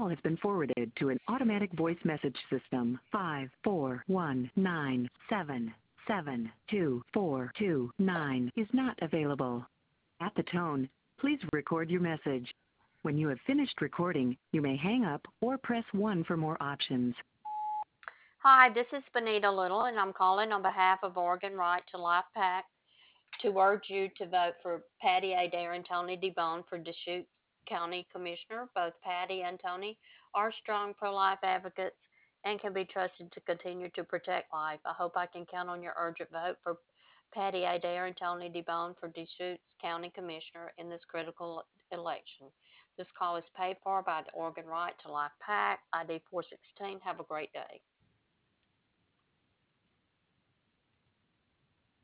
has been forwarded to an automatic voice message system. 54197724229 is not available. At the tone, please record your message. When you have finished recording, you may hang up or press 1 for more options. Hi, this is Benita Little, and I'm calling on behalf of Oregon Right to Life PAC to urge you to vote for Patty Adair and Tony DeBone for Deschutes County Commissioner. Both Patty and Tony are strong pro-life advocates and can be trusted to continue to protect life. I hope I can count on your urgent vote for Patty Adair and Tony DeBone for Deschutes County Commissioner in this critical election. This call is paid for by the Oregon Right to Life PAC, ID 416. Have a great day.